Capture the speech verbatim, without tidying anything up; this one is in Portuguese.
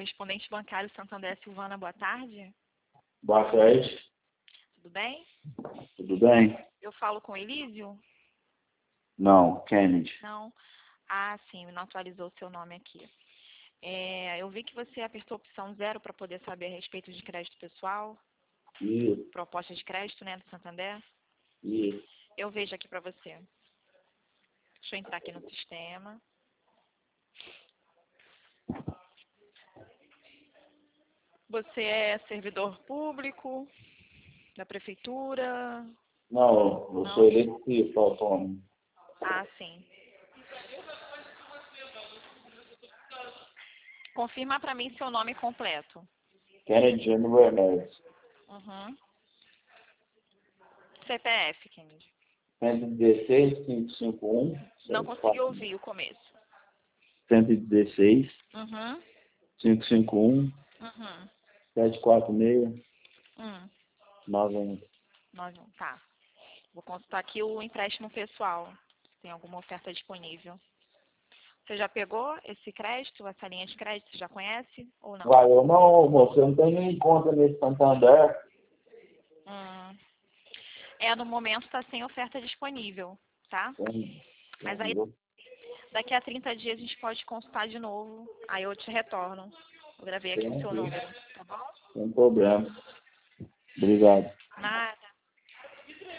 correspondente bancário Santander Silvana, boa tarde. Boa tarde. Tudo bem? Tudo bem? Eu falo com Elísio? Não, Kennedy. Não. Ah, sim, não atualizou o seu nome aqui. É, eu vi que você apertou a opção zero para poder saber a respeito de crédito pessoal. Isso, Proposta de crédito, né, do Santander. isso. Eu vejo aqui para você. Deixa eu entrar aqui no sistema. Você é servidor público da prefeitura? Não, eu Não? sou eletricista autônomo. Ah, sim. Confirma para mim seu nome completo. Kennedy Júnior Bernardes. Uhum. C P F, Kennedy. cento e dezesseis, quinhentos e cinquenta e um. Não consegui ouvir o começo. cento e dezesseis, Uhum. quinhentos e cinquenta e um, Uhum. setecentos e quarenta e seis, Hum. noventa e um. Nós vamos. Tá. Vou consultar aqui o empréstimo pessoal. Se tem alguma oferta disponível. Você já pegou esse crédito, essa linha de crédito? Você já conhece ou não? Vai, eu não, moço, eu não tenho nem conta nesse Santander. Hum. É, no momento está sem oferta disponível, tá? Tem- Mas aí tem- daqui a trinta dias a gente pode consultar de novo. Aí eu te retorno. Eu gravei aqui o seu tem- número, tá bom? Sem problema. Obrigado. Nada.